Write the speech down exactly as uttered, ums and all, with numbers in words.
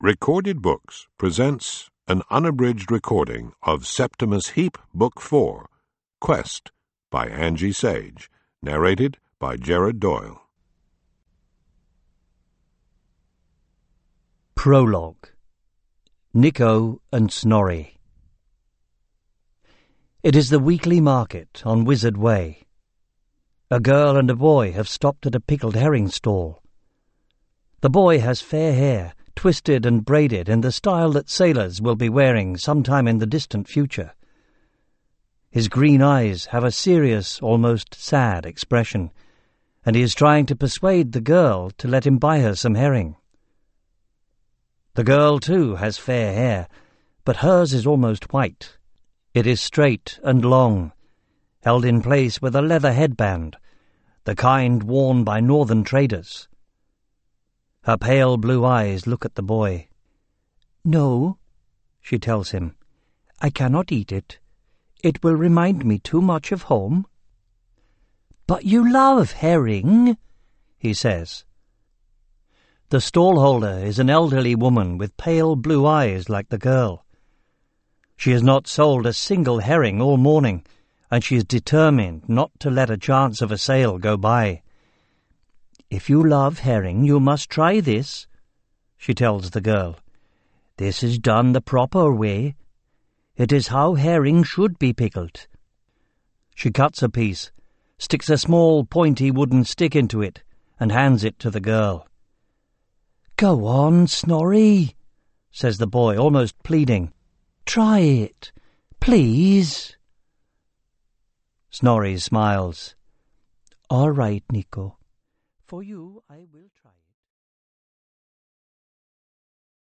Recorded Books presents an unabridged recording of Septimus Heap, Book four, Quest, by Angie Sage, narrated by Jared Doyle. Prologue. Nico and Snorri. It is the weekly market on Wizard Way. A girl and a boy have stopped at a pickled herring stall. The boy has fair hair, twisted and braided in the style that sailors will be wearing sometime in the distant future. His green eyes have a serious, almost sad expression, and he is trying to persuade the girl to let him buy her some herring. The girl, too, has fair hair, but hers is almost white. It is straight and long, held in place with a leather headband, the kind worn by northern traders. Her pale blue eyes look at the boy. "No," she tells him, "I cannot eat it. It will remind me too much of home." "But you love herring," he says. The stallholder is an elderly woman with pale blue eyes like the girl. She has not sold a single herring all morning, and she is determined not to let a chance of a sale go by. "If you love herring, you must try this," she tells the girl. "This is done the proper way. It is how herring should be pickled." She cuts a piece, sticks a small pointy wooden stick into it, and hands it to the girl. "Go on, Snorri," says the boy, almost pleading. "Try it, please." Snorri smiles. "All right, Nico. For you, I will try."